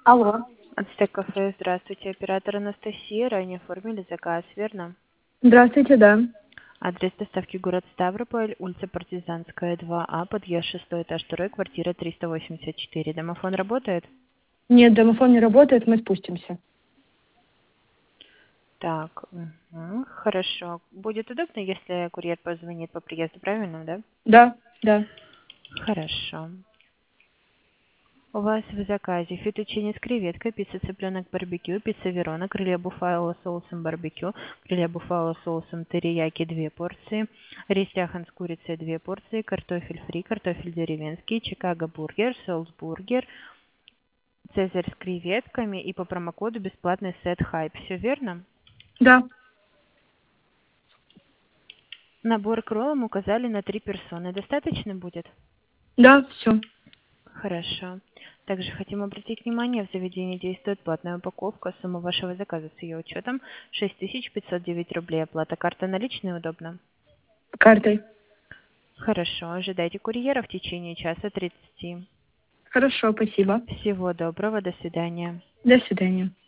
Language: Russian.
Алло. Ацтек кафе, здравствуйте. Оператор Анастасия. Ранее оформили заказ, верно? Здравствуйте, да. Адрес доставки город Ставрополь, улица Партизанская, 2А, подъезд 6 этаж 2, квартира 384. Домофон работает? Нет, домофон не работает, мы спустимся. Так, хорошо. Будет удобно, если курьер позвонит по приезду, правильно, да? Да, да. Хорошо. У вас в заказе фетучини с креветкой, пицца цыпленок барбекю, пицца верона, крылья буфало с соусом барбекю, крылья буфало с соусом терияки 2 порции, рис яхан с курицей 2 порции, картофель фри, картофель деревенский, чикаго бургер, соус-бургер, цезарь с креветками и по промокоду бесплатный сет хайп. Все верно? Да, Набор к роллам указали на 3 персоны. Достаточно будет? да, все. Хорошо. Также хотим обратить внимание, в заведении действует платная упаковка. Сумма вашего заказа с ее учетом 6509 рублей. Оплата карта наличная удобно? Картой. Хорошо. Ожидайте курьера в течение часа 30. Хорошо, спасибо. Всего доброго. До свидания. До свидания.